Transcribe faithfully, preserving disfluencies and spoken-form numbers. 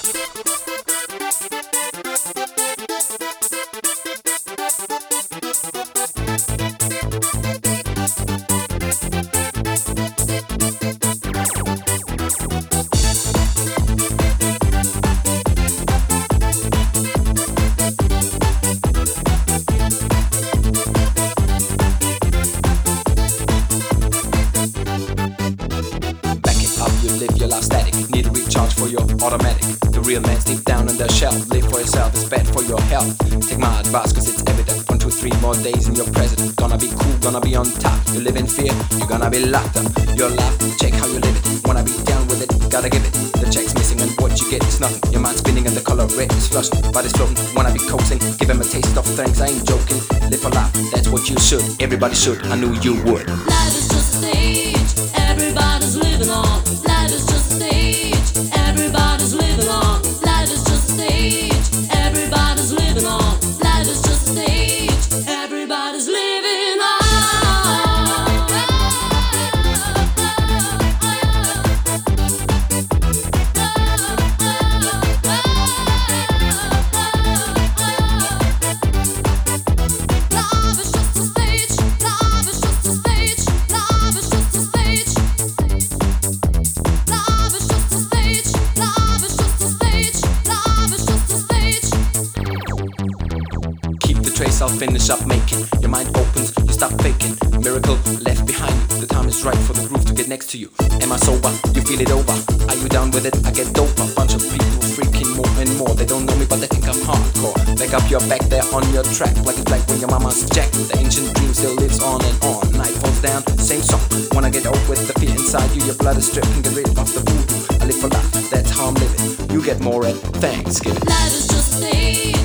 Live your life static, need a recharge for your automatic. The real man's deep down in their shell. Live for yourself, it's bad for your health. Take my advice cause it's evident. One, two, three more days and you're president. Gonna be cool, gonna be on top. You live in fear, you're gonna be locked up. Your life, check how you live it. Wanna be down with it, gotta give it. The check's missing and what you get is nothing. Your mind's spinning and the color red is flushed. Body's floating, wanna be coaxing. Give him a taste of things, I ain't joking. Live for life, that's what you should. Everybody should, I knew you would. Life is just a stage, everybody's living on. Life is just a stage, everybody's living on. Life is just a stage, everybody's living on. Life is just a stage, everybody's living on. Life is just a stage, life is just a stage, life is just a stage. Life is just a stage, life is just a stage, life is just a stage. Keep the trace, I'll finish up making. Your mind opens, you stop faking. Miracle left behind you. The time is right for the groove to get next to you. Am I sober? You feel it over. Are you down with it? I get dope. A bunch of people freaking more and more. They don't know me but they think I'm hardcore. Back up your back there on your track. Like it's like when your mama's jacked. The ancient dream still lives on and on. Night falls down, same song. Wanna get out with the fear inside you. Your blood is stripping, get rid of the voodoo. I live for life, that's how I'm living. You get more at Thanksgiving. Life is just a stage.